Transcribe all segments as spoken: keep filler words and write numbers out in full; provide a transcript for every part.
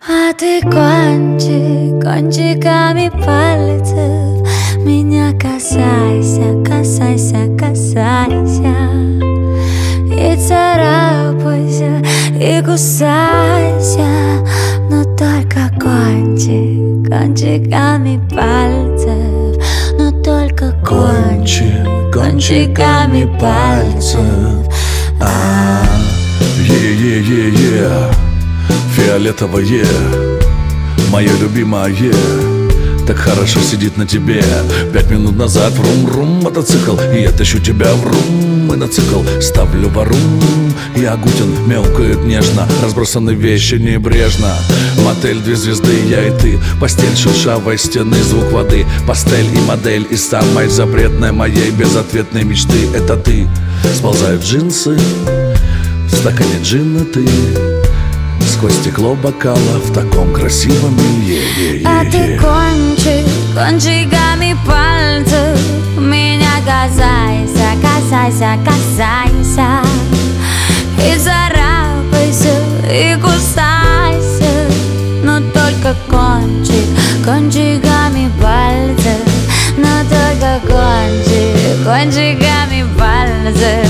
А ты кончик, кончиками пальцев меня касайся, касайся, касайся. И царапайся, и кусайся, но только кончик, кончиками пальцев. Но только кончик, кончиками пальцев. А, е-е-е-е, фиолетовое, мое любимое, так хорошо сидит на тебе. Пять минут назад врум-врум мотоцикл, и я тащу тебя врум, и на цикл ставлю варум. И Агутин мяукает нежно, разбросаны вещи небрежно. Мотель, две звезды, я и ты, постель шершавой стены, звук воды, пастель и модель. И самой запретной моей безответной мечты — это ты. Сползают джинсы, в стакане джина ты, сквозь стекло бокала в таком красивом мире. А ты кончик, кончиками пальцев меня касайся, касайся, касайся. И царапайся, и кусайся, но только кончик, кончиками пальцев. Но только кончик, кончиками пальцев.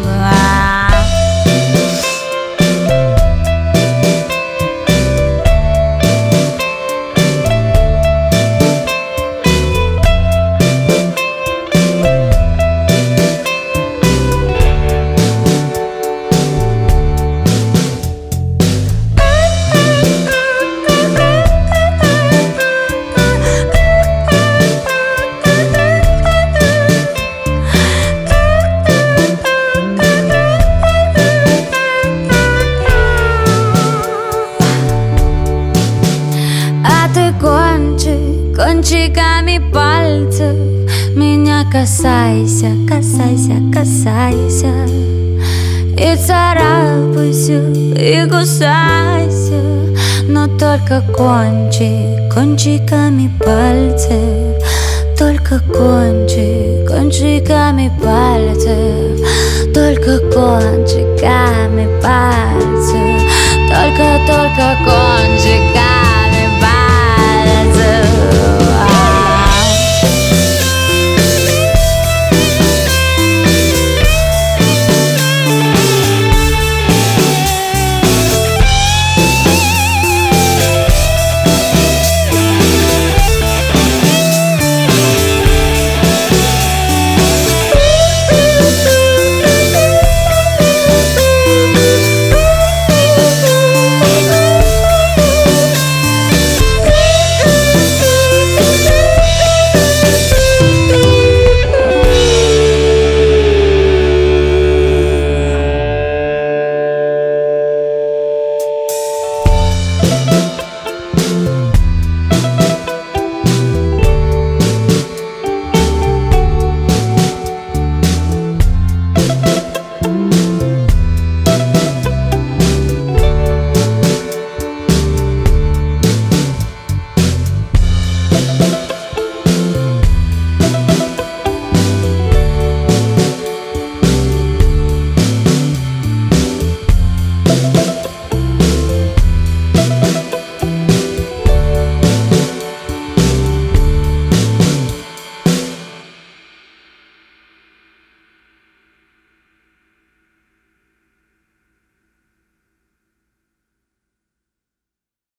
Кончик, кончиками пальцев меня касайся, касайся, касайся. И царапайся, и кусайся, но только кончик, кончиками пальцев. Только кончик, кончиками пальцев. Только кончиками пальцев. Только, только